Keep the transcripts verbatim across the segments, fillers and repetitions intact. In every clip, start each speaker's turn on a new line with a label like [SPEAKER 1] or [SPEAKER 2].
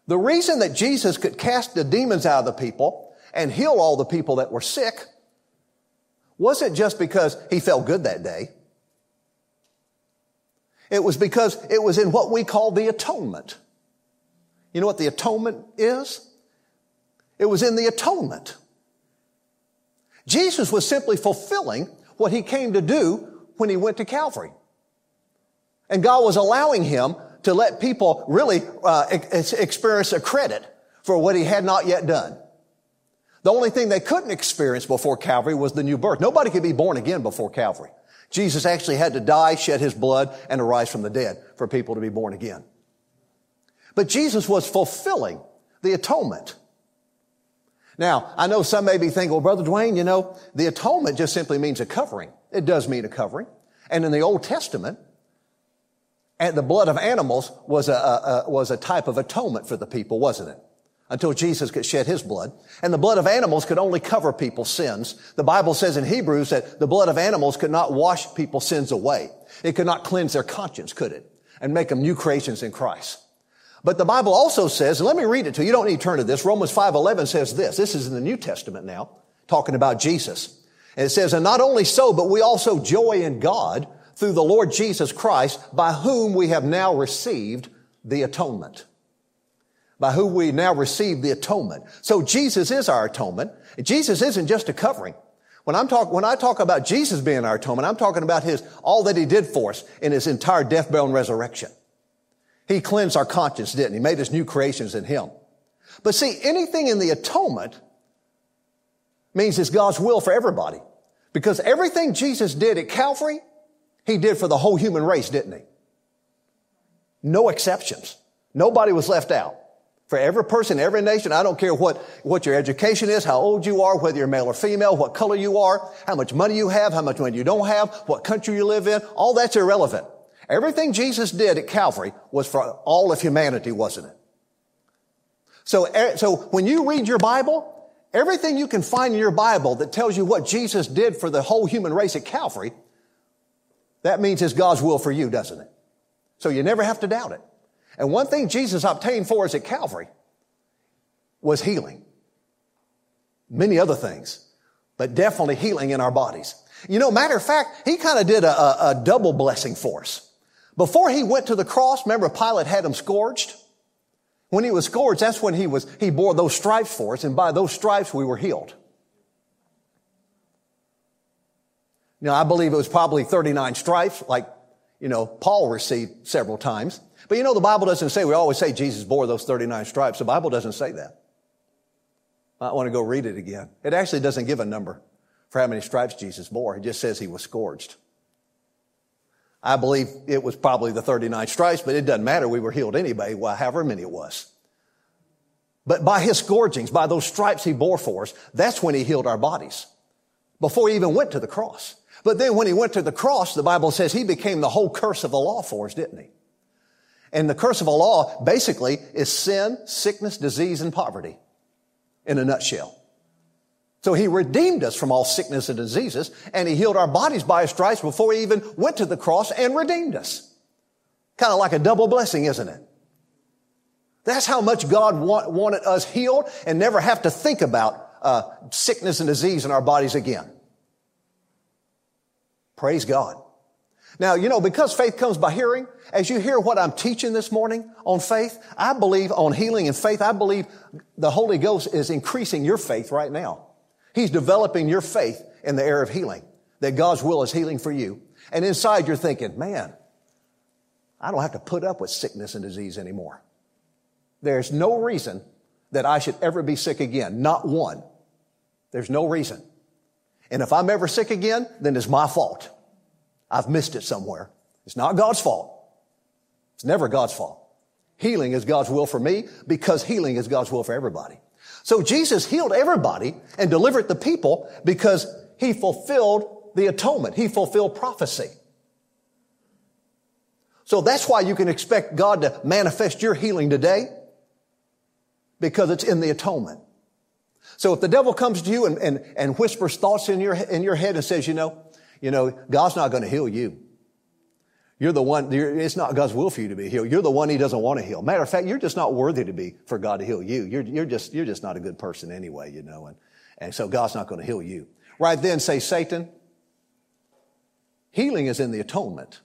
[SPEAKER 1] The reason that Jesus could cast the demons out of the people and heal all the people that were sick wasn't just because he felt good that day. It was because it was in what we call the atonement. You know what the atonement is? It was in the atonement. Jesus was simply fulfilling what he came to do when he went to Calvary. And God was allowing him to let people really uh, ex- experience a credit for what he had not yet done. The only thing they couldn't experience before Calvary was the new birth. Nobody could be born again before Calvary. Jesus actually had to die, shed his blood, and arise from the dead for people to be born again. But Jesus was fulfilling the atonement. Now, I know some may be thinking, well, Brother Dwayne, you know, the atonement just simply means a covering. It does mean a covering. And in the Old Testament, and the blood of animals was a, a, a was a type of atonement for the people, wasn't it? Until Jesus could shed his blood. And the blood of animals could only cover people's sins. The Bible says in Hebrews that the blood of animals could not wash people's sins away. It could not cleanse their conscience, could it? And make them new creations in Christ. But the Bible also says, and let me read it to you. You don't need to turn to this. Romans five eleven says this. This is in the New Testament now, talking about Jesus. And it says, and not only so, but we also joy in God through the Lord Jesus Christ, by whom we have now received the atonement. By whom we now receive the atonement. So Jesus is our atonement. Jesus isn't just a covering. When I'm talk, when I talk about Jesus being our atonement, I'm talking about his, all that he did for us in his entire death, burial, and resurrection. He cleansed our conscience, didn't he? He made us new creations in him. But see, anything in the atonement means it's God's will for everybody. Because everything Jesus did at Calvary, he did for the whole human race, didn't he? No exceptions. Nobody was left out. For every person, every nation, I don't care what, what your education is, how old you are, whether you're male or female, what color you are, how much money you have, how much money you don't have, what country you live in, all that's irrelevant. Everything Jesus did at Calvary was for all of humanity, wasn't it? So, so when you read your Bible, everything you can find in your Bible that tells you what Jesus did for the whole human race at Calvary, that means it's God's will for you, doesn't it? So you never have to doubt it. And one thing Jesus obtained for us at Calvary was healing. Many other things, but definitely healing in our bodies. You know, matter of fact, he kind of did a, a, a double blessing for us. Before he went to the cross, remember Pilate had him scourged? When he was scourged, that's when he was, he bore those stripes for us, and by those stripes we were healed. Now, I believe it was probably thirty-nine stripes, like, you know, Paul received several times. But you know, the Bible doesn't say, we always say Jesus bore those thirty-nine stripes. The Bible doesn't say that. I want to go read it again. It actually doesn't give a number for how many stripes Jesus bore. It just says he was scourged. I believe it was probably the thirty-nine stripes, but it doesn't matter. We were healed anyway, however many it was. But by his scourgings, by those stripes he bore for us, that's when he healed our bodies. Before he even went to the cross. But then when he went to the cross, the Bible says he became the whole curse of the law for us, didn't he? And the curse of the law basically is sin, sickness, disease, and poverty in a nutshell. So he redeemed us from all sickness and diseases, and he healed our bodies by his stripes before he even went to the cross and redeemed us. Kind of like a double blessing, isn't it? That's how much God want, wanted us healed and never have to think about uh, sickness and disease in our bodies again. Praise God. Now, you know, because faith comes by hearing, as you hear what I'm teaching this morning on faith, I believe on healing and faith, I believe the Holy Ghost is increasing your faith right now. He's developing your faith in the area of healing, that God's will is healing for you. And inside you're thinking, man, I don't have to put up with sickness and disease anymore. There's no reason that I should ever be sick again. Not one. There's no reason. And if I'm ever sick again, then it's my fault. I've missed it somewhere. It's not God's fault. It's never God's fault. Healing is God's will for me because healing is God's will for everybody. So Jesus healed everybody and delivered the people because he fulfilled the atonement. He fulfilled prophecy. So that's why you can expect God to manifest your healing today, because it's in the atonement. So if the devil comes to you and, and, and whispers thoughts in your, in your head and says, you know, you know, God's not going to heal you. You're the one, you're, it's not God's will for you to be healed. You're the one he doesn't want to heal. Matter of fact, you're just not worthy to be, for God to heal you. You're, you're just, you're just not a good person anyway, you know, and, and so God's not going to heal you. Right then, say, Satan, healing is in the atonement.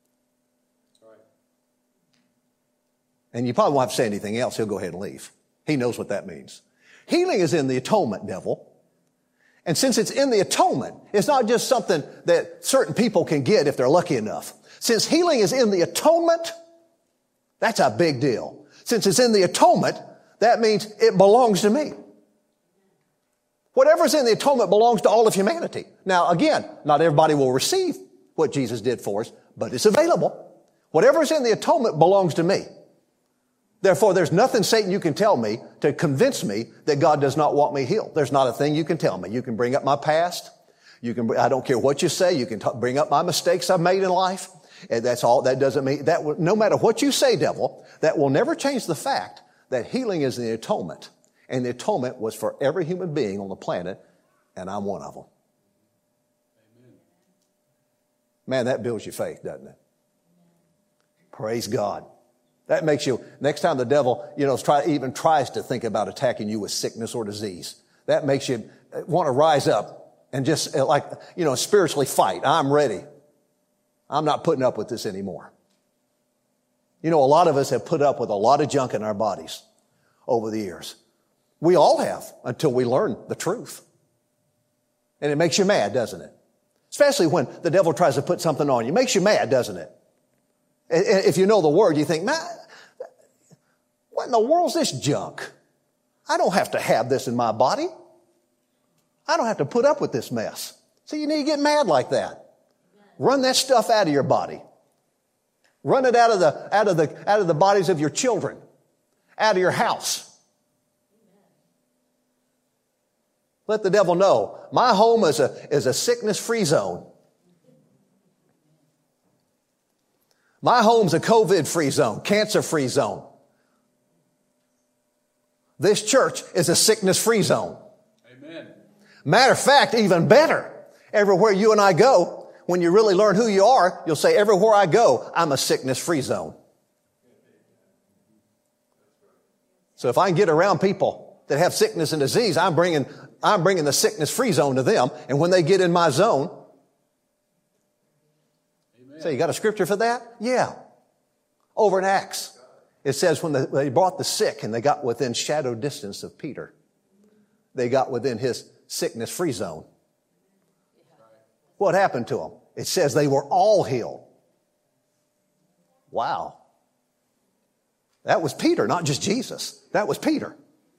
[SPEAKER 1] And you probably won't have to say anything else. He'll go ahead and leave. He knows what that means. Healing is in the atonement, devil. And since it's in the atonement, it's not just something that certain people can get if they're lucky enough. Since healing is in the atonement, that's a big deal. Since it's in the atonement, that means it belongs to me. Whatever's in the atonement belongs to all of humanity. Now, again, not everybody will receive what Jesus did for us, but it's available. Whatever's in the atonement belongs to me. Therefore, there's nothing, Satan, you can tell me to convince me that God does not want me healed. There's not a thing you can tell me. You can bring up my past. You can, I don't care what you say. You can t- bring up my mistakes I've made in life. And that's all. That doesn't mean that will, no matter what you say, devil, that will never change the fact that healing is the atonement. And the atonement was for every human being on the planet, and I'm one of them. Amen. Man, that builds your faith, doesn't it? Praise God. That makes you, next time the devil, you know, try, even tries to think about attacking you with sickness or disease, that makes you want to rise up and just like, you know, spiritually fight. I'm ready. I'm not putting up with this anymore. You know, a lot of us have put up with a lot of junk in our bodies over the years. We all have until we learn the truth. And it makes you mad, doesn't it? Especially when the devil tries to put something on you. It makes you mad, doesn't it? If you know the word, you think, man, what in the world's this junk? I don't have to have this in my body. I don't have to put up with this mess. So you need to get mad like that. Run that stuff out of your body. Run it out of the, out of the, out of the bodies of your children, out of your house. Let the devil know, my home is a, is a sickness-free zone. My home's a COVID-free zone, cancer-free zone. This church is a sickness-free zone. Amen. Matter of fact, even better, everywhere you and I go, when you really learn who you are, you'll say, everywhere I go, I'm a sickness-free zone. So if I can get around people that have sickness and disease, I'm bringing, I'm bringing the sickness-free zone to them. And when they get in my zone, say, so you got a scripture for that? Yeah. Over in Acts, it says when the, they brought the sick and they got within shadow distance of Peter, they got within his sickness-free zone. What happened to them? It says they were all healed. Wow. That was Peter, not just Jesus. That was Peter.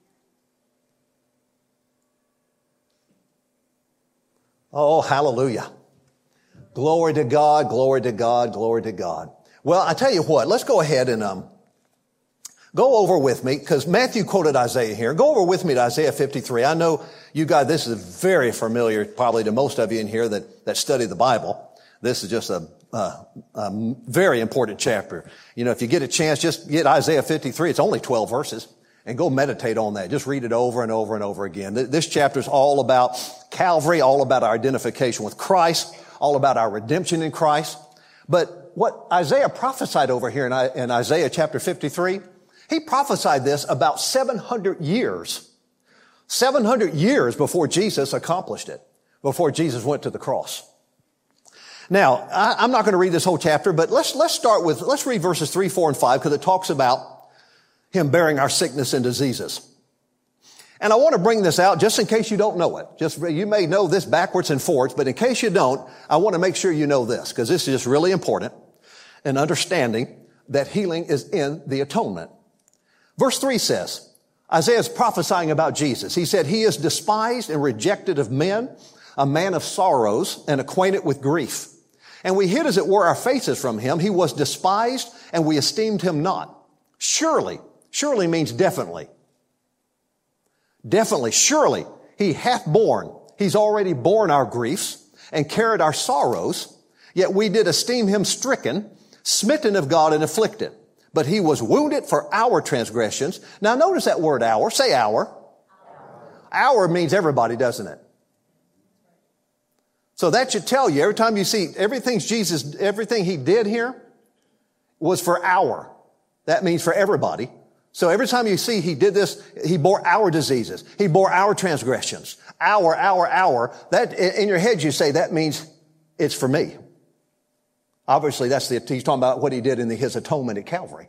[SPEAKER 1] Oh, hallelujah. Glory to God, glory to God, glory to God. Well, I tell you what, let's go ahead and um, go over with me, because Matthew quoted Isaiah here. Go over with me to Isaiah fifty-three. I know you guys, this is very familiar probably to most of you in here that, that study the Bible. This is just a, a, a very important chapter. You know, if you get a chance, just get Isaiah fifty-three. It's only twelve verses. And go meditate on that. Just read it over and over and over again. This chapter is all about Calvary, all about our identification with Christ, all about our redemption in Christ. But what Isaiah prophesied over here in Isaiah chapter fifty-three, he prophesied this about seven hundred years. seven hundred years before Jesus accomplished it, before Jesus went to the cross. Now, I'm not going to read this whole chapter, but let's, let's start with, let's read verses three, four, and five, because it talks about him bearing our sickness and diseases. And I want to bring this out just in case you don't know it. Just, you may know this backwards and forwards, but in case you don't, I want to make sure you know this, because this is just really important in understanding that healing is in the atonement. Verse three says, Isaiah is prophesying about Jesus. He said, he is despised and rejected of men, a man of sorrows and acquainted with grief. And we hid, as it were, our faces from him. He was despised and we esteemed him not. Surely, surely means definitely. Definitely, surely, he hath borne. He's already borne our griefs and carried our sorrows. Yet we did esteem him stricken, smitten of God and afflicted. But he was wounded for our transgressions. Now notice that word our. Say our. Our, our means everybody, doesn't it? So that should tell you, every time you see everything Jesus, everything he did here was for our. That means for everybody. So every time you see he did this, he bore our diseases. He bore our transgressions. Our, our, our. That, in your head you say, that means it's for me. Obviously, that's the, he's talking about what he did in the, his atonement at Calvary.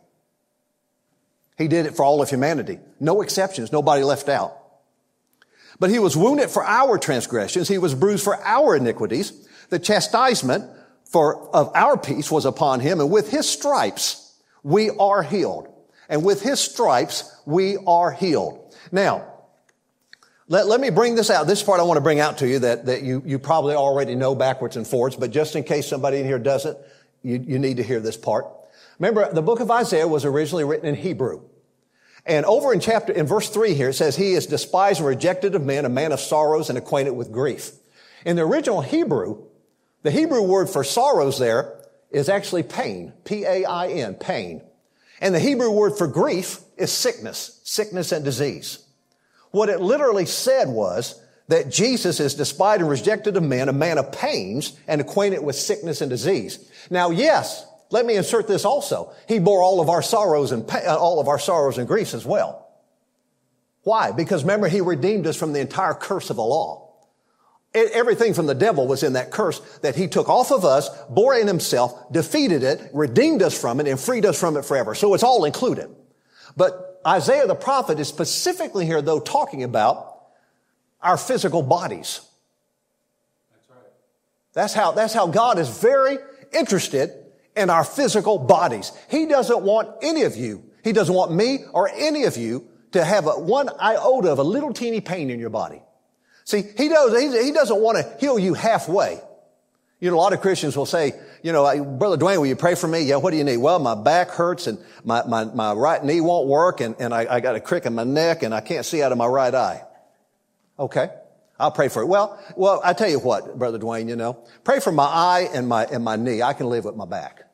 [SPEAKER 1] He did it for all of humanity. No exceptions, nobody left out. But he was wounded for our transgressions. He was bruised for our iniquities. The chastisement for, of our peace was upon him. And with his stripes, we are healed. And with his stripes, we are healed. Now, let, let me bring this out. This part I want to bring out to you that, that you, you probably already know backwards and forwards. But just in case somebody in here doesn't, you, you need to hear this part. Remember, the book of Isaiah was originally written in Hebrew. And over in chapter, in verse three here, it says, he is despised and rejected of men, a man of sorrows and acquainted with grief. In the original Hebrew, the Hebrew word for sorrows there is actually pain, P A I N, pain. And the Hebrew word for grief is sickness, sickness and disease. What it literally said was that Jesus is despised and rejected of men, a man of pains and acquainted with sickness and disease. Now, yes, let me insert this also. He bore all of our sorrows and pain, all of our sorrows and griefs as well. Why? Because remember, he redeemed us from the entire curse of the law. Everything from the devil was in that curse that he took off of us, bore in himself, defeated it, redeemed us from it, and freed us from it forever. So it's all included. But Isaiah the prophet is specifically here, though, talking about our physical bodies. That's right. That's how, that's how God is very interested in our physical bodies. He doesn't want any of you, he doesn't want me or any of you to have a, one iota of a little teeny pain in your body. See, he does, he, he doesn't want to heal you halfway. You know, a lot of Christians will say, you know, Brother Dwayne, will you pray for me? Yeah, what do you need? Well, my back hurts and my, my, my right knee won't work and, and I, I got a crick in my neck and I can't see out of my right eye. Okay. I'll pray for it. Well, well, I tell you what, Brother Dwayne, you know, pray for my eye and my, and my knee. I can live with my back.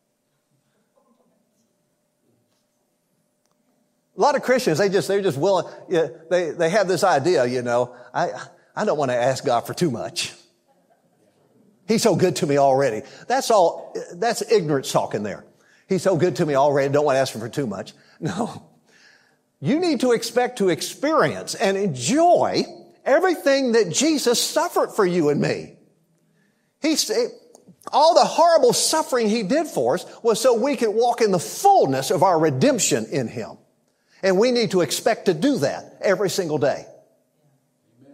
[SPEAKER 1] A lot of Christians, they just, they're just willing, yeah, they, they have this idea, you know, I, I don't want to ask God for too much. He's so good to me already. That's all, that's ignorance talking there. He's so good to me already, don't want to ask him for too much. No. You need to expect to experience and enjoy everything that Jesus suffered for you and me. He's, all the horrible suffering he did for us was so we could walk in the fullness of our redemption in him. And we need to expect to do that every single day. Amen.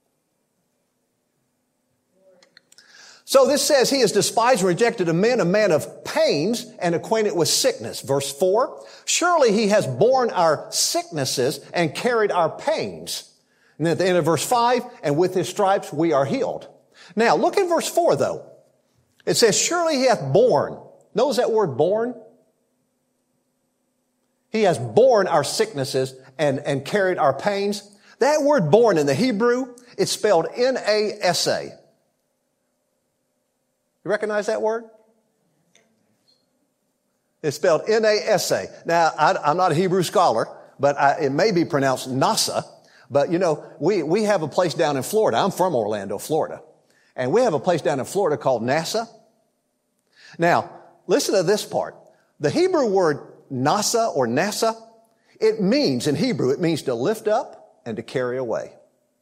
[SPEAKER 1] So this says he is despised and rejected of men, a man of pains and acquainted with sickness. Verse four, surely he has borne our sicknesses and carried our pains. And then at the end of verse five, and with his stripes we are healed. Now look in verse four though. It says, surely he hath borne. Notice that word borne? He has borne our sicknesses and, and carried our pains. That word borne in the Hebrew, it's spelled N A S A. You recognize that word? It's spelled N A S A. Now, I, I'm not a Hebrew scholar, but I, it may be pronounced NASA. But, you know, we, we have a place down in Florida. I'm from Orlando, Florida. And we have a place down in Florida called NASA. Now, listen to this part. The Hebrew word NASA or NASA, it means, in Hebrew, it means to lift up and to carry away.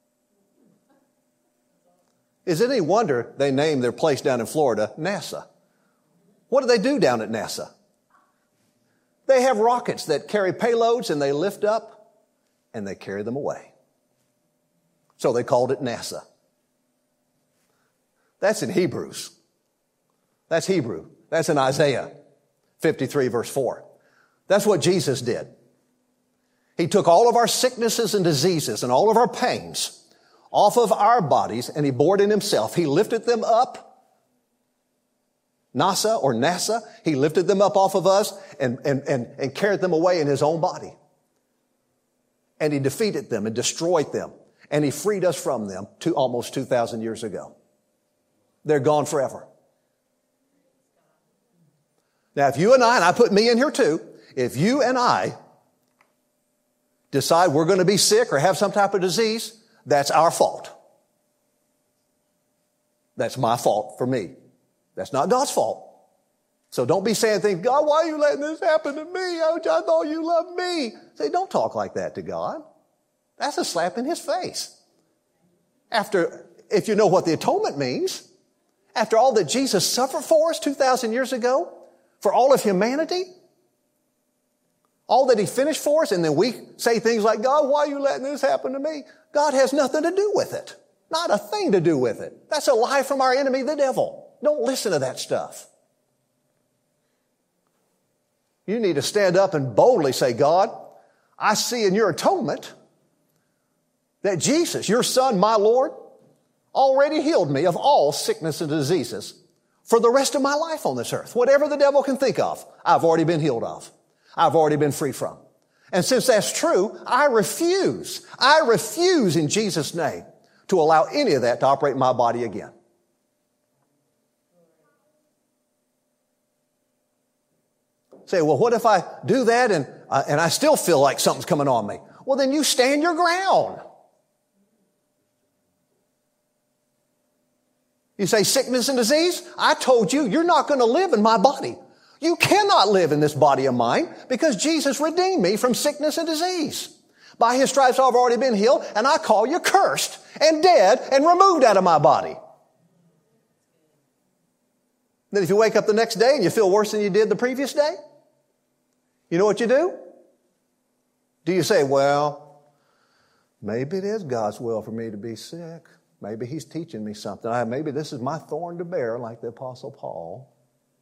[SPEAKER 1] Is it any wonder they named their place down in Florida NASA? What do they do down at NASA? They have rockets that carry payloads and they lift up and they carry them away. So they called it NASA. That's in Hebrews. That's Hebrew. That's in Isaiah fifty-three verse four. That's what Jesus did. He took all of our sicknesses and diseases and all of our pains off of our bodies and he bore it in himself. He lifted them up. NASA or NASA, he lifted them up off of us and, and, and, and carried them away in his own body. And he defeated them and destroyed them. And he freed us from them to almost two thousand years ago. They're gone forever. Now, if you and I, and I put me in here too, if you and I decide we're going to be sick or have some type of disease, that's our fault. That's my fault for me. That's not God's fault. So don't be saying things, God, why are you letting this happen to me? I thought you loved me. Say, don't talk like that to God. That's a slap in his face. After, if you know what the atonement means, after all that Jesus suffered for us two thousand years ago, for all of humanity, all that he finished for us, and then we say things like, God, why are you letting this happen to me? God has nothing to do with it. Not a thing to do with it. That's a lie from our enemy, the devil. Don't listen to that stuff. You need to stand up and boldly say, God, I see in your atonement that Jesus, your Son, my Lord, already healed me of all sickness and diseases for the rest of my life on this earth. Whatever the devil can think of, I've already been healed of. I've already been free from. And since that's true, I refuse, I refuse in Jesus' name to allow any of that to operate in my body again. Say, well, what if I do that and, uh, and I still feel like something's coming on me? Well, then you stand your ground. You say sickness and disease? I told you, you're not going to live in my body. You cannot live in this body of mine because Jesus redeemed me from sickness and disease. By his stripes I've already been healed, and I call you cursed and dead and removed out of my body. Then if you wake up the next day and you feel worse than you did the previous day, you know what you do? Do you say, well, maybe it is God's will for me to be sick. Maybe he's teaching me something. I, maybe this is my thorn to bear, like the Apostle Paul.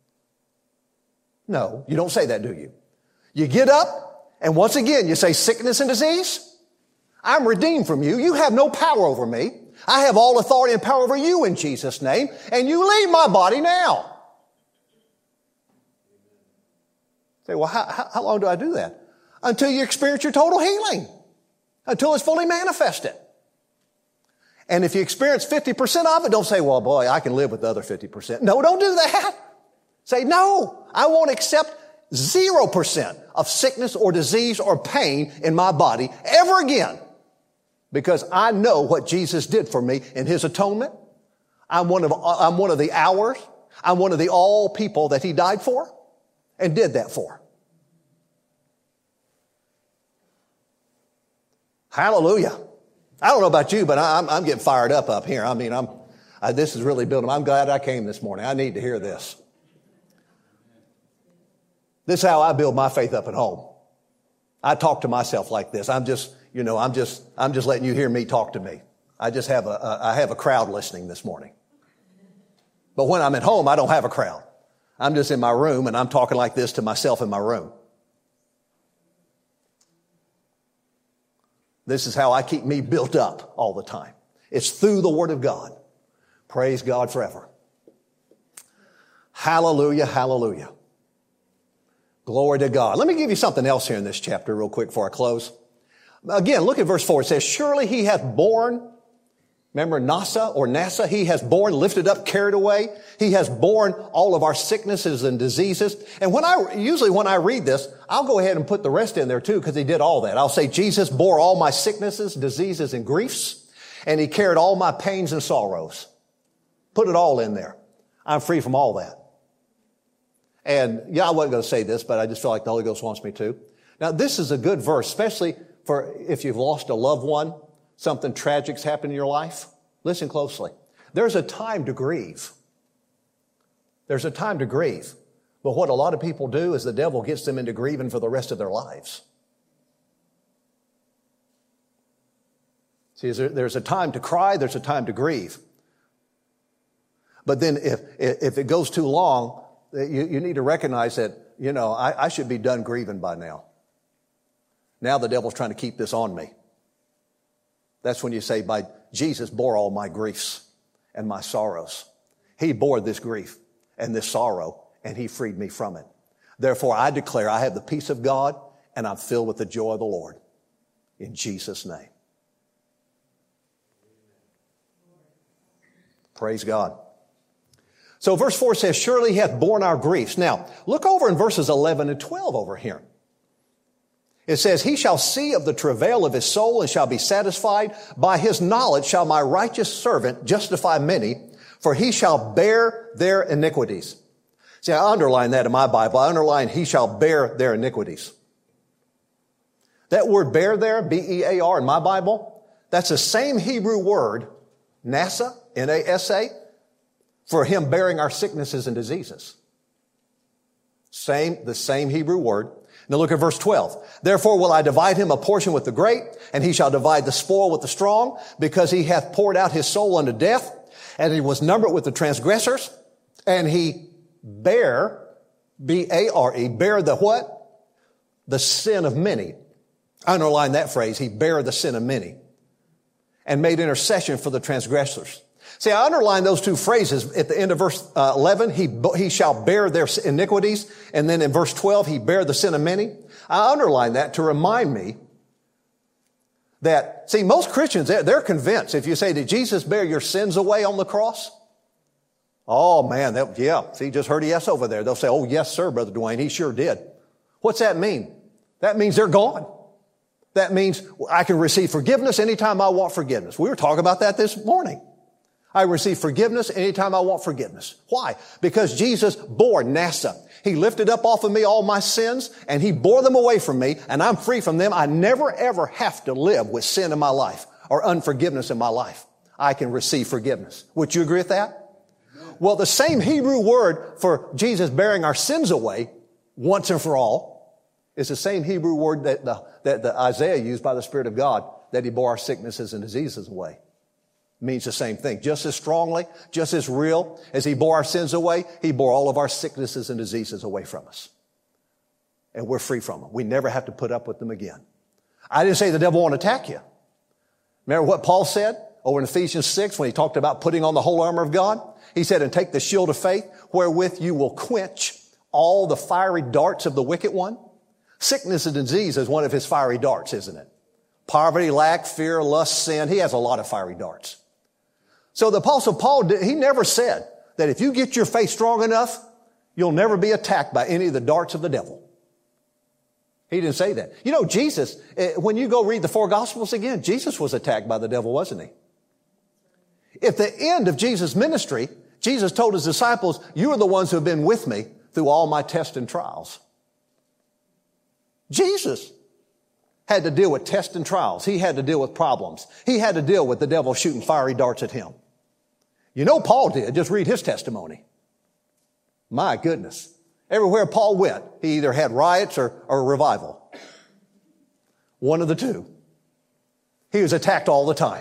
[SPEAKER 1] No, you don't say that, do you? You get up, and once again, you say, sickness and disease, I'm redeemed from you. You have no power over me. I have all authority and power over you in Jesus' name, and you leave my body now. Say, well, how, how, how long do I do that? Until you experience your total healing. Until it's fully manifested. And if you experience fifty percent of it, don't say, well, boy, I can live with the other fifty percent. No, don't do that. Say, no, I won't accept zero percent of sickness or disease or pain in my body ever again. Because I know what Jesus did for me in his atonement. I'm one of, I'm one of the hours. I'm one of the all people that he died for and did that for. Hallelujah. I don't know about you, but I'm, I'm getting fired up up here. I mean, I'm, I, this is really building. I'm glad I came this morning. I need to hear this. This is how I build my faith up at home. I talk to myself like this. I'm just, you know, I'm just, I'm just letting you hear me talk to me. I just have a, a I have a crowd listening this morning. But when I'm at home, I don't have a crowd. I'm just in my room and I'm talking like this to myself in my room. This is how I keep me built up all the time. It's through the Word of God. Praise God forever. Hallelujah, hallelujah. Glory to God. Let me give you something else here in this chapter real quick before I close. Again, look at verse four. It says, surely he hath borne, remember NASA or NASA, he has borne, lifted up, carried away. He has borne all of our sicknesses and diseases. And when I, usually when I read this, I'll go ahead and put the rest in there too, because he did all that. I'll say, Jesus bore all my sicknesses, diseases, and griefs, and he carried all my pains and sorrows. Put it all in there. I'm free from all that. And yeah, I wasn't going to say this, but I just feel like the Holy Ghost wants me to. Now, this is a good verse, especially for if you've lost a loved one, something tragic's happened in your life. Listen closely. There's a time to grieve. There's a time to grieve. But what a lot of people do is the devil gets them into grieving for the rest of their lives. See, there's a time to cry, there's a time to grieve. But then if, if it goes too long, you, you need to recognize that, you know, I, I should be done grieving by now. Now the devil's trying to keep this on me. That's when you say, by Jesus bore all my griefs and my sorrows. He bore this grief and this sorrow, and he freed me from it. Therefore, I declare I have the peace of God, and I'm filled with the joy of the Lord. In Jesus' name. Praise God. So verse four says, surely he hath borne our griefs. Now, look over in verses eleven and twelve over here. It says, he shall see of the travail of his soul and shall be satisfied. By his knowledge shall my righteous servant justify many, For he shall bear their iniquities. See, I underline that in my Bible. I underline he shall bear their iniquities. That word bear there, B E A R in my Bible, that's the same Hebrew word, NASA, N A S A, for him bearing our sicknesses and diseases. Same, the same Hebrew word. Now look at verse twelve. Therefore will I divide him a portion with the great, and he shall divide the spoil with the strong, because he hath poured out his soul unto death, and he was numbered with the transgressors, and he bear, B A R E, bear the what? The sin of many. I underline that phrase, he bare the sin of many, and made intercession for the transgressors. See, I underline those two phrases at the end of verse uh, eleven. He, he shall bear their iniquities. And then in verse twelve, he bear the sin of many. I underline that to remind me that, see, most Christians, they're, they're convinced. If you say, did Jesus bear your sins away on the cross? Oh, man, that, yeah. See, just heard a yes over there. They'll say, oh, yes, sir, Brother Dwayne. He sure did. What's that mean? That means they're gone. That means I can receive forgiveness anytime I want forgiveness. We were talking about that this morning. I receive forgiveness anytime I want forgiveness. Why? Because Jesus bore NASA. He lifted up off of me all my sins, and he bore them away from me, and I'm free from them. I never, ever have to live with sin in my life or unforgiveness in my life. I can receive forgiveness. Would you agree with that? Well, the same Hebrew word for Jesus bearing our sins away once and for all is the same Hebrew word that, the, that the Isaiah used by the Spirit of God, that he bore our sicknesses and diseases away. Means the same thing. Just as strongly, just as real as he bore our sins away, he bore all of our sicknesses and diseases away from us. And we're free from them. We never have to put up with them again. I didn't say the devil won't attack you. Remember what Paul said over in Ephesians six when he talked about putting on the whole armor of God? He said, and take the shield of faith wherewith you will quench all the fiery darts of the wicked one. Sickness and disease is one of his fiery darts, isn't it? Poverty, lack, fear, lust, sin. He has a lot of fiery darts. So the Apostle Paul, he never said that if you get your faith strong enough, you'll never be attacked by any of the darts of the devil. He didn't say that. You know, Jesus, when you go read the four Gospels again, Jesus was attacked by the devil, wasn't he? At the end of Jesus' ministry, Jesus told his disciples, you are the ones who have been with me through all my tests and trials. Jesus had to deal with tests and trials. He had to deal with problems. He had to deal with the devil shooting fiery darts at him. You know Paul did. Just read his testimony. My goodness. Everywhere Paul went, he either had riots or, or revival. One of the two. He was attacked all the time.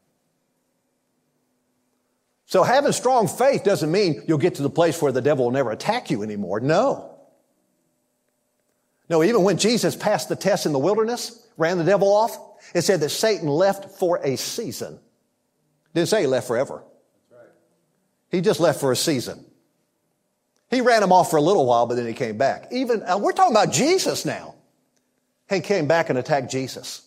[SPEAKER 1] So having strong faith doesn't mean you'll get to the place where the devil will never attack you anymore. No. No, even when Jesus passed the test in the wilderness, ran the devil off, it said that Satan left for a season. Didn't say he left forever. That's right. He just left for a season. He ran him off for a little while, but then he came back. Even, uh, we're talking about Jesus now. He came back and attacked Jesus.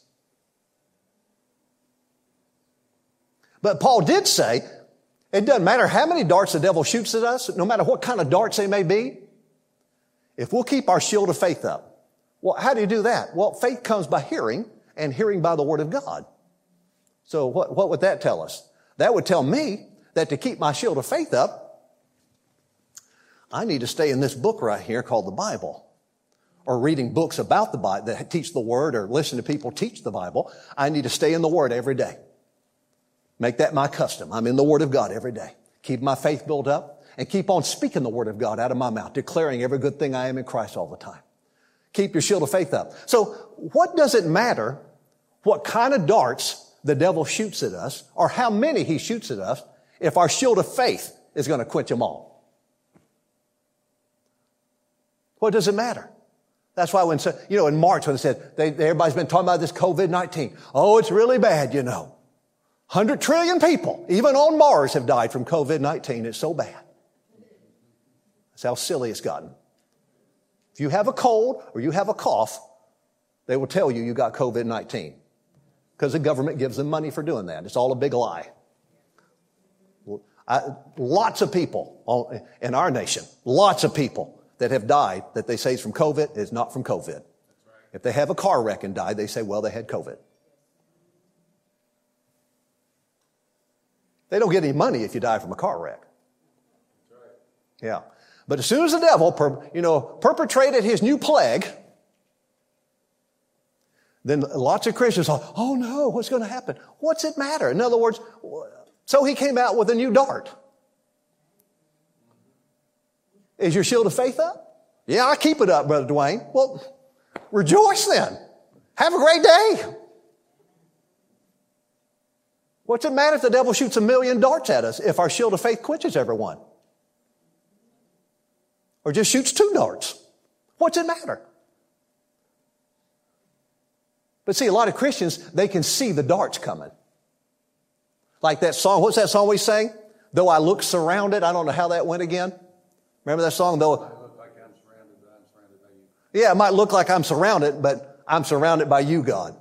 [SPEAKER 1] But Paul did say, it doesn't matter how many darts the devil shoots at us, no matter what kind of darts they may be, if we'll keep our shield of faith up. Well, how do you do that? Well, faith comes by hearing, and hearing by the Word of God. So what, what would that tell us? That would tell me that to keep my shield of faith up, I need to stay in this book right here called the Bible. Or reading books about the Bible that teach the Word, or listen to people teach the Bible. I need to stay in the Word every day. Make that my custom. I'm in the Word of God every day. Keep my faith built up, and keep on speaking the Word of God out of my mouth, declaring every good thing I am in Christ all the time. Keep your shield of faith up. So what does it matter what kind of darts the devil shoots at us, or how many he shoots at us, if our shield of faith is going to quench them all? What does it matter? That's why when, you know, in March when they said, they, everybody's been talking about this covid nineteen. Oh, it's really bad, you know. one hundred trillion people, even on Mars, have died from covid nineteen. It's so bad. That's how silly it's gotten. If you have a cold or you have a cough, they will tell you you got covid nineteen because the government gives them money for doing that. It's all a big lie. I, lots of people in our nation, lots of people that have died that they say is from COVID is not from COVID. If they have a car wreck and died, they say, well, they had COVID. They don't get any money if you die from a car wreck. Yeah. But as soon as the devil, per, you know, perpetrated his new plague, then lots of Christians thought, oh no, what's going to happen? What's it matter? In other words, so he came out with a new dart. Is your shield of faith up? Yeah, I keep it up, Brother Dwayne. Well, rejoice then. Have a great day. What's it matter if the devil shoots a million darts at us if our shield of faith quenches every one? Or just shoots two darts? What's it matter? But see, a lot of Christians, they can see the darts coming. Like that song, what's that song we sang? Though I look surrounded, I don't know how that went again. Remember that song? Though,
[SPEAKER 2] I look like I'm surrounded, but I'm surrounded by you.
[SPEAKER 1] Yeah, it might look like I'm surrounded, but I'm surrounded by you, God.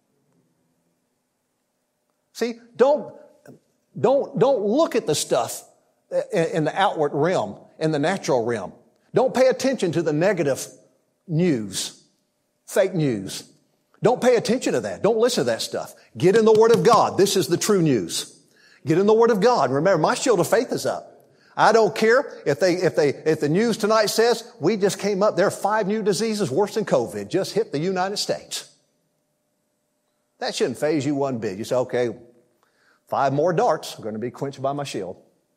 [SPEAKER 1] See, don't, don't, don't look at the stuff in, in the outward realm, in the natural realm. Don't pay attention to the negative news, fake news. Don't pay attention to that. Don't listen to that stuff. Get in the Word of God. This is the true news. Get in the Word of God. Remember, my shield of faith is up. I don't care if they, if they, if the news tonight says we just came up, there are five new diseases worse than COVID just hit the United States. That shouldn't faze you one bit. You say, okay, five more darts are going to be quenched by my shield.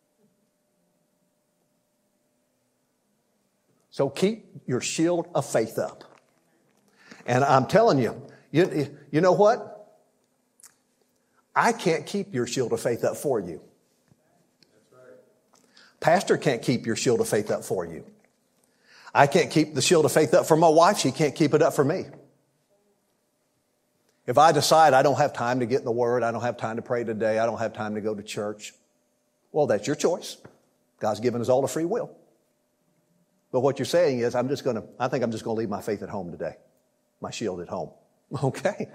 [SPEAKER 1] So keep your shield of faith up. And I'm telling you, you, you know what? I can't keep your shield of faith up for you. Pastor can't keep your shield of faith up for you. I can't keep the shield of faith up for my wife. She can't keep it up for me. If I decide I don't have time to get in the Word, I don't have time to pray today, I don't have time to go to church, well, that's your choice. God's given us all a free will. But what you're saying is, I'm just going to, I think I'm just going to leave my faith at home today. My shield at home. Okay.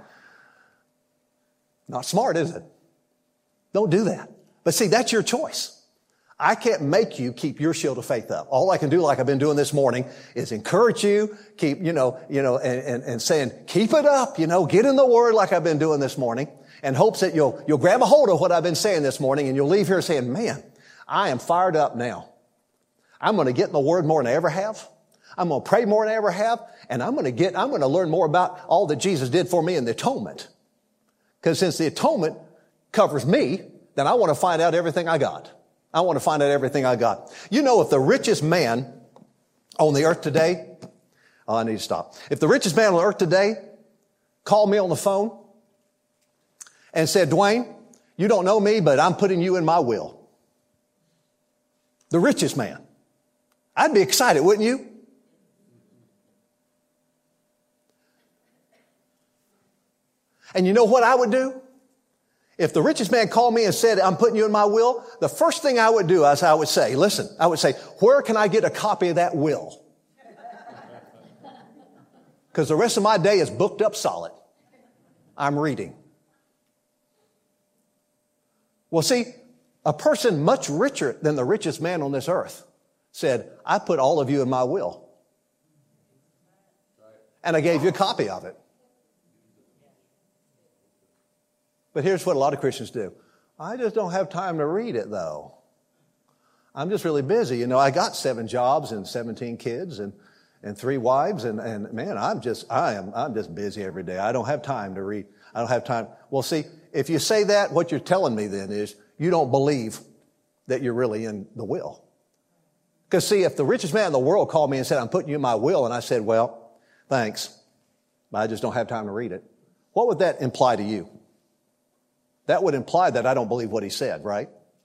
[SPEAKER 1] Not smart, is it? Don't do that. But see, that's your choice. I can't make you keep your shield of faith up. All I can do, like I've been doing this morning, is encourage you, keep, you know, you know, and, and, and saying, keep it up, you know, get in the Word like I've been doing this morning, and hopes that you'll, you'll grab a hold of what I've been saying this morning, and you'll leave here saying, man, I am fired up now. I'm going to get in the Word more than I ever have. I'm going to pray more than I ever have, and I'm going to get, I'm going to learn more about all that Jesus did for me in the atonement. Because since the atonement covers me, then I want to find out everything I got. I want to find out everything I got. You know, if the richest man on the earth today, oh, I need to stop. If the richest man on the earth today called me on the phone and said, Dwayne, you don't know me, but I'm putting you in my will. The richest man. I'd be excited, wouldn't you? And you know what I would do? If the richest man called me and said, I'm putting you in my will, the first thing I would do is I would say, listen, I would say, where can I get a copy of that will? Because the rest of my day is booked up solid. I'm reading. Well, see, a person much richer than the richest man on this earth said, I put all of you in my will. And I gave you a copy of it. But here's what a lot of Christians do. I just don't have time to read it, though. I'm just really busy. You know, I got seven jobs and seventeen kids and, and three wives. And, and man, I'm just, I am, I'm just busy every day. I don't have time to read. I don't have time. Well, see, if you say that, what you're telling me then is you don't believe that you're really in the will. Because see, if the richest man in the world called me and said, I'm putting you in my will, and I said, well, thanks, but I just don't have time to read it. What would that imply to you? That would imply that I don't believe what he said, right?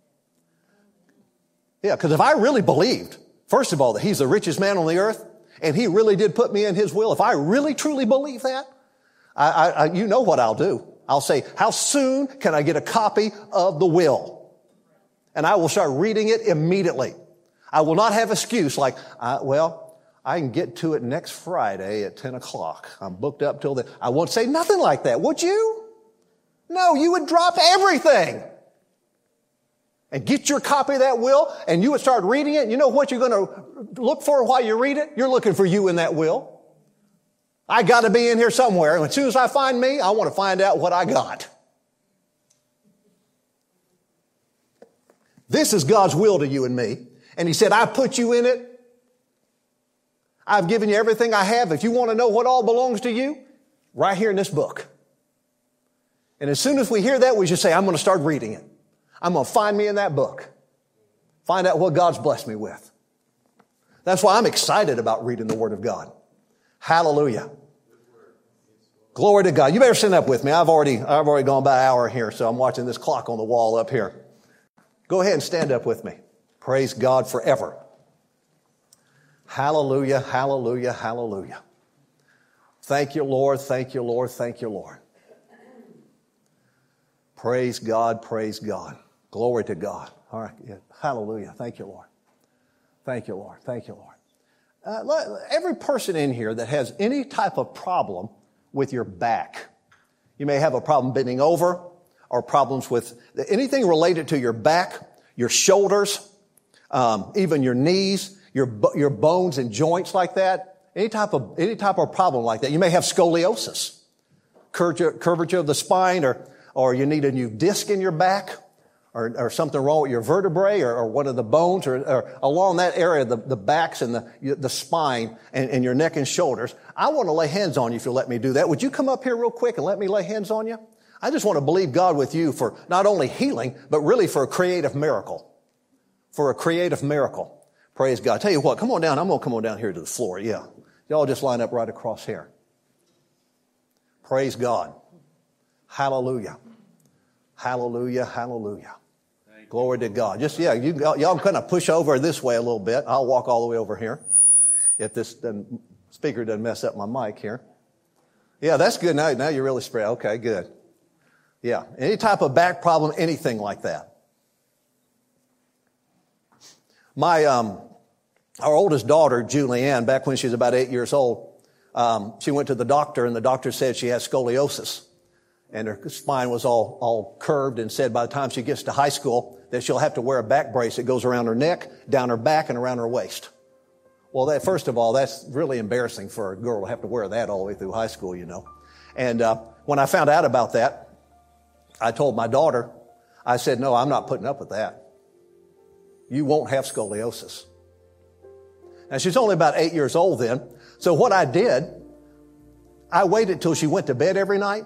[SPEAKER 1] Yeah, because if I really believed, first of all, that he's the richest man on the earth, and he really did put me in his will, if I really truly believe that, I, I, I, you know what I'll do. I'll say, how soon can I get a copy of the will? And I will start reading it immediately. I will not have excuse like, uh, well, I can get to it next Friday at ten o'clock. I'm booked up till then. I won't say nothing like that, would you? No, you would drop everything and get your copy of that will, and you would start reading it. You know what you're going to look for while you read it? You're looking for you in that will. I got to be in here somewhere, and as soon as I find me, I want to find out what I got. This is God's will to you and me. And he said, I put you in it. I've given you everything I have. If you want to know what all belongs to you, right here in this book. And as soon as we hear that, we should say, I'm going to start reading it. I'm going to find me in that book. Find out what God's blessed me with. That's why I'm excited about reading the Word of God. Hallelujah. Glory to God. You better stand up with me. I've already, I've already gone by an hour here, so I'm watching this clock on the wall up here. Go ahead and stand up with me. Praise God forever. Hallelujah, hallelujah, hallelujah. Thank you, Lord, thank you, Lord, thank you, Lord. Praise God, praise God. Glory to God. All right, yeah. Hallelujah. Thank you, Lord. Thank you, Lord. Thank you, Lord. Uh, every person in here that has any type of problem with your back, you may have a problem bending over or problems with anything related to your back, your shoulders, um, even your knees, your your bones and joints like that. Any type of any type of problem like that. You may have scoliosis, curvature, curvature of the spine, or or you need a new disc in your back, or, or something wrong with your vertebrae, or, or one of the bones, or, or along that area, the, the backs and the the spine and, and your neck and shoulders. I want to lay hands on you if you'll let me do that. Would you come up here real quick and let me lay hands on you? I just want to believe God with you for not only healing, but really for a creative miracle. For a creative miracle. Praise God. Tell you what, come on down. I'm going to come on down here to the floor. Yeah. Y'all just line up right across here. Praise God. Hallelujah. Hallelujah. Hallelujah. Glory to God. Just, yeah, you, y'all kind of push over this way a little bit. I'll walk all the way over here. If this doesn't, speaker doesn't mess up my mic here. Yeah, that's good. Now, now you're really spread. Okay, good. Yeah. Any type of back problem, anything like that. My, um, our oldest daughter, Julianne, back when she was about eight years old, um, she went to the doctor and the doctor said she has scoliosis. And her spine was all, all curved and said by the time she gets to high school that she'll have to wear a back brace that goes around her neck, down her back, and around her waist. Well, that, first of all, that's really embarrassing for a girl to have to wear that all the way through high school, you know. And, uh, when I found out about that, I told my daughter, I said, no, I'm not putting up with that. You won't have scoliosis. Now, she's only about eight years old then. So what I did, I waited till she went to bed every night.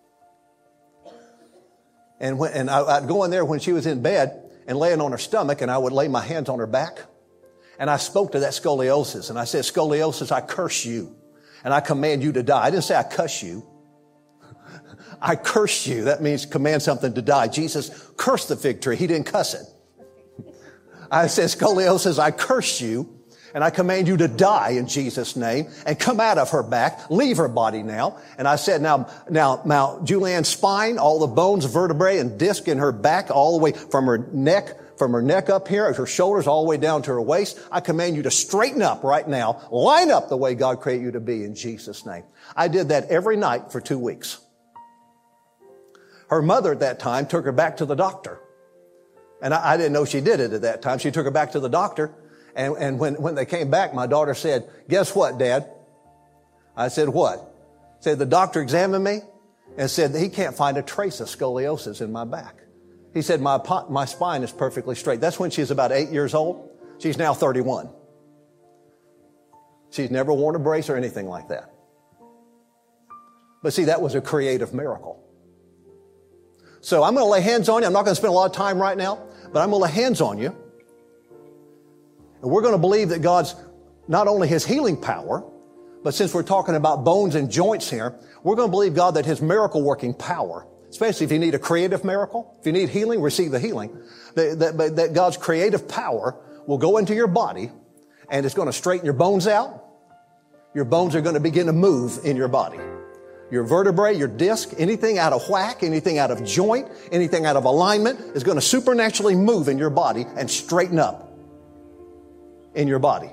[SPEAKER 1] And when, and I, I'd go in there when she was in bed and laying on her stomach, and I would lay my hands on her back. And I spoke to that scoliosis. And I said, scoliosis, I curse you. And I command you to die. I didn't say I cuss you. I curse you. That means command something to die. Jesus cursed the fig tree. He didn't cuss it. I said, scoliosis, I curse you, and I command you to die in Jesus' name, and come out of her back, leave her body now. And I said, now, now, now, Julianne's spine, all the bones, vertebrae, and disc in her back, all the way from her neck, from her neck up here, her shoulders, all the way down to her waist. I command you to straighten up right now, line up the way God created you to be in Jesus' name. I did that every night for two weeks. Her mother at that time took her back to the doctor. And I, I didn't know she did it at that time. She took her back to the doctor. And, and when, when they came back, my daughter said, guess what, Dad? I said, what? Said, the doctor examined me and said that he can't find a trace of scoliosis in my back. He said, my, my spine is perfectly straight. That's when she was about eight years old. She's now thirty-one. She's never worn a brace or anything like that. But see, that was a creative miracle. So I'm going to lay hands on you. I'm not going to spend a lot of time right now, but I'm going to lay hands on you. And we're going to believe that God's not only His healing power, but since we're talking about bones and joints here, we're going to believe God that His miracle working power, especially if you need a creative miracle, if you need healing, receive the healing, that, that, that God's creative power will go into your body and it's going to straighten your bones out. Your bones are going to begin to move in your body. Your vertebrae, your disc, anything out of whack, anything out of joint, anything out of alignment is going to supernaturally move in your body and straighten up in your body.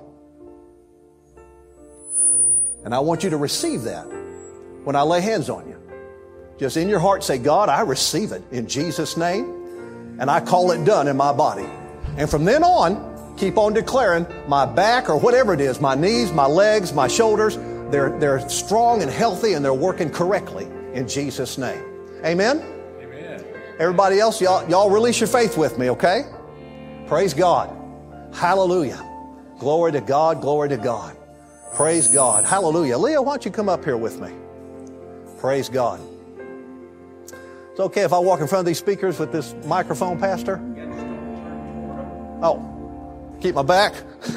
[SPEAKER 1] And I want you to receive that when I lay hands on you. Just in your heart say, God, I receive it in Jesus' name, and I call it done in my body. And from then on, keep on declaring my back or whatever it is, my knees, my legs, my shoulders, They're, they're strong and healthy and they're working correctly in Jesus' name. Amen?
[SPEAKER 2] Amen.
[SPEAKER 1] Everybody else, y'all, y'all release your faith with me, okay? Praise God. Hallelujah. Glory to God, glory to God. Praise God. Hallelujah. Leah, why don't you come up here with me? Praise God. It's okay if I walk in front of these speakers with this microphone, Pastor? Oh, keep my back.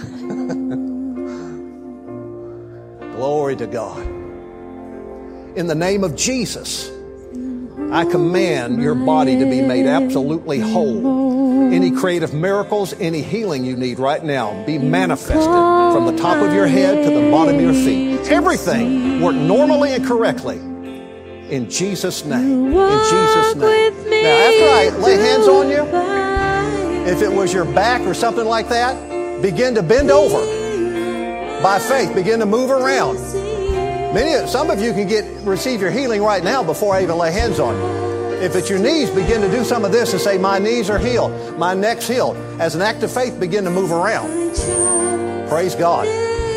[SPEAKER 1] Glory to God. In the name of Jesus, I command your body to be made absolutely whole. Any creative miracles, any healing you need right now, be manifested from the top of your head to the bottom of your feet. Everything work normally and correctly. In Jesus' name. In Jesus' name. Now, after I lay hands on you, if it was your back or something like that, begin to bend over. By faith, begin to move around. Many, some of you can get receive your healing right now before I even lay hands on you. If it's your knees, begin to do some of this and say, my knees are healed. My neck's healed. As an act of faith, begin to move around. Praise God.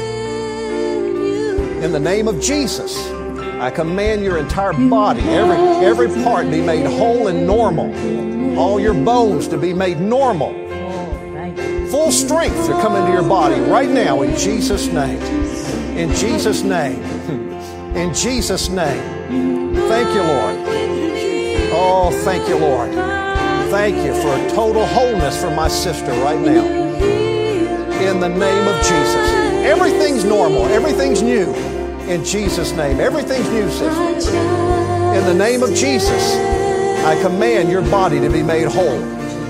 [SPEAKER 1] In the name of Jesus, I command your entire body, every, every part be made whole and normal. All your bones to be made normal. Full strength to come into your body right now in Jesus' name. In Jesus' name. In Jesus' name. Thank you, Lord. Oh, thank you, Lord. Thank you for a total wholeness for my sister right now. In the name of Jesus. Everything's normal. Everything's new. In Jesus' name. Everything's new, sister. In the name of Jesus, I command your body to be made whole.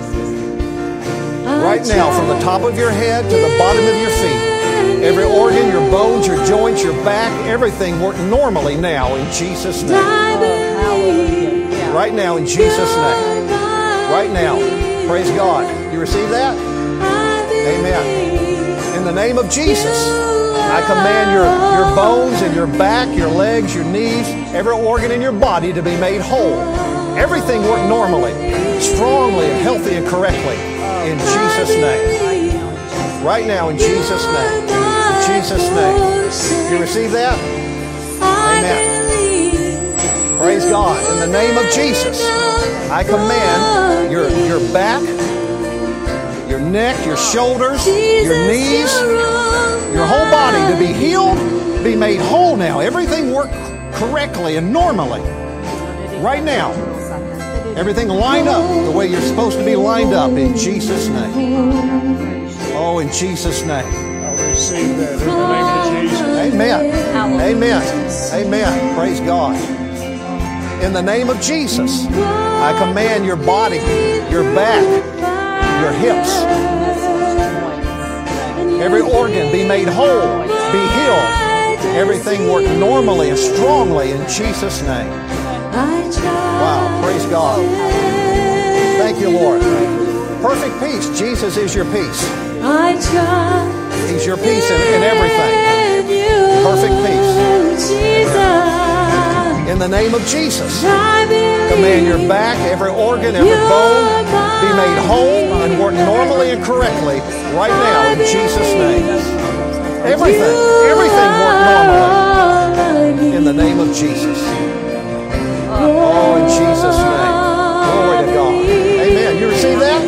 [SPEAKER 1] Right now, from the top of your head to the bottom of your feet. Every organ, your bones, your joints, your back, everything work normally now in Jesus' name. Right now in Jesus' name. Right now. Praise God. You receive that? Amen. In the name of Jesus, I command your, your bones and your back, your legs, your knees, every organ in your body to be made whole. Everything work normally, strongly and healthy and correctly in Jesus' name. Right now in Jesus' name. In Jesus' name. You receive that? Amen. Praise God. In the name of Jesus, I command your, your back, your neck, your shoulders, your knees, your whole body to be healed, be made whole now. Everything work correctly and normally. Right now. Everything lined up the way you're supposed to be lined up in Jesus' name. Oh, in Jesus' name.
[SPEAKER 2] I receive that in the name of Jesus.
[SPEAKER 1] Amen. Amen. Amen. Praise God. In the name of Jesus, I command your body, your back, your hips, every organ be made whole, be healed. Everything work normally and strongly in Jesus' name. Wow, praise God. Thank you, Lord. Perfect peace. Jesus is your peace. He's your peace in, in everything. Perfect peace. In the name of Jesus, command your back, every organ, every bone be made whole and work normally and correctly right now in Jesus' name. Everything, everything work normally in the name of Jesus. Oh, in Jesus' name. Glory to God. Amen. You receive that?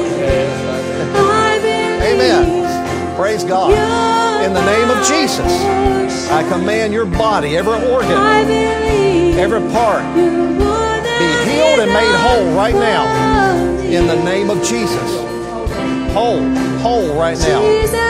[SPEAKER 1] Amen. Praise God. In the name of Jesus, I command your body, every organ, every part, be healed and made whole right now. In the name of Jesus. Whole, whole right now.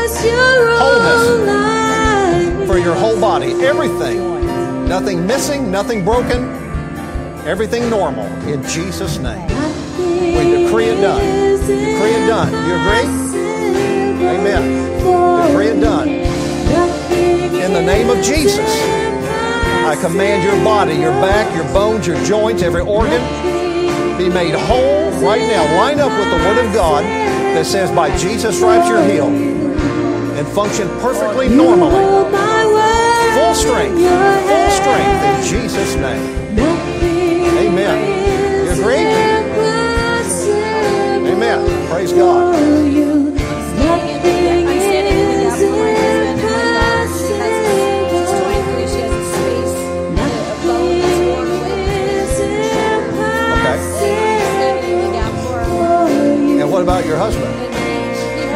[SPEAKER 1] Wholeness for your whole body. Everything. Nothing missing, nothing broken. Everything normal in Jesus' name. We decree it done. Decree it done. You agree? Amen. Decree it done. In the name of Jesus, I command your body, your back, your bones, your joints, every organ be made whole right now. Line up with the Word of God that says by Jesus' stripes you're healed and function perfectly normally. Full strength. Full strength in Jesus' name. Amen. You agree? Amen. Praise God. Okay. And what about your husband?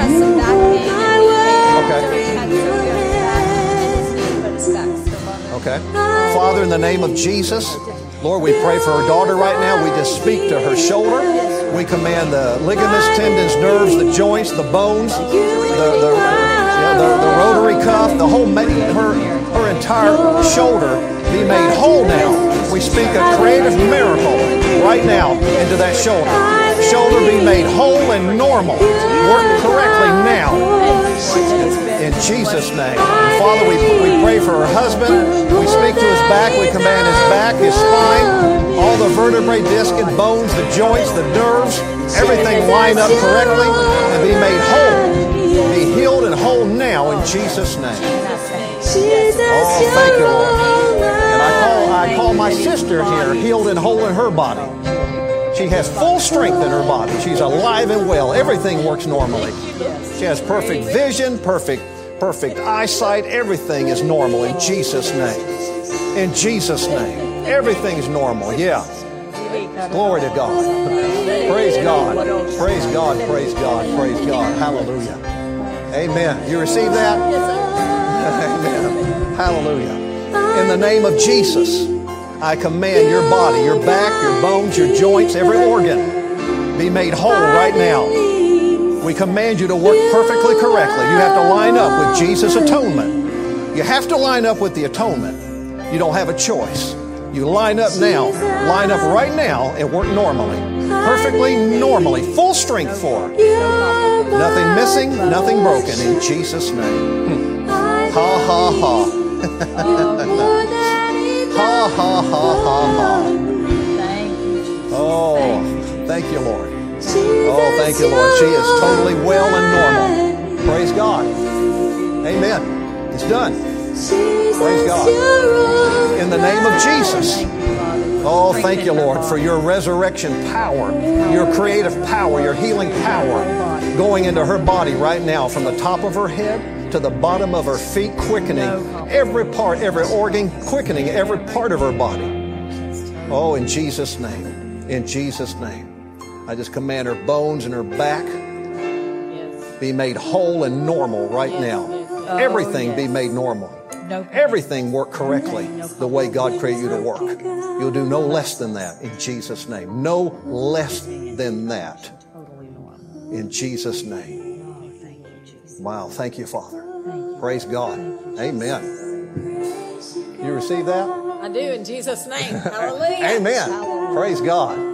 [SPEAKER 1] in the name of Jesus. Lord, we pray for her daughter right now. We just speak to her shoulder. We command the ligaments, tendons, nerves, the joints, the bones, the, the, yeah, the, the rotary cuff, the whole, her, her entire shoulder be made whole now. We speak a creative miracle right now into that shoulder. Shoulder be made whole and normal. Work correctly now. In Jesus' name. And Father, we, we pray for her husband. We speak to his back. We command his back, his spine, all the vertebrae, disc and bones, the joints, the nerves, everything line up correctly and be made whole. Be healed and whole now in Jesus' name. Oh, thank you, Lord. And I call, I call my sister here healed and whole in her body. She has full strength in her body. She's alive and well. Everything works normally. She has perfect vision, perfect, perfect eyesight. Everything is normal in Jesus' name. In Jesus' name. Everything's normal. Yeah. Glory to God. Praise God. Praise God. Praise God. Praise God. Hallelujah. Amen. You receive that? Amen. Hallelujah. In the name of Jesus, I command your body, your back, your bones, your joints, every organ be made whole right now. We command you to work perfectly correctly. You have to line up with Jesus' atonement. You have to line up with the atonement. You don't have a choice. You line up now. Line up right now and work normally. Perfectly normally. Full strength for her. Nothing missing, nothing broken in Jesus' name. Ha ha ha. Ha ha ha ha ha. Oh, thank you, Lord. Oh, thank you, Lord. She is totally well and normal. Praise God. Amen. It's done. Praise God. In the name of Jesus. Oh, thank you, Lord, for your resurrection power, your creative power, your healing power going into her body right now from the top of her head to the bottom of her feet, quickening every part, every organ, quickening every part of her body. Oh, in Jesus' name. In Jesus' name. I just command her bones and her back be made whole and normal right now. Everything be made normal. Everything work correctly the way God created you to work. You'll do no less than that in Jesus' name. No less than that in Jesus' name. Wow, thank you, Father. Praise God. Amen. You receive that?
[SPEAKER 3] I do in Jesus' name. Hallelujah.
[SPEAKER 1] Amen. Praise God.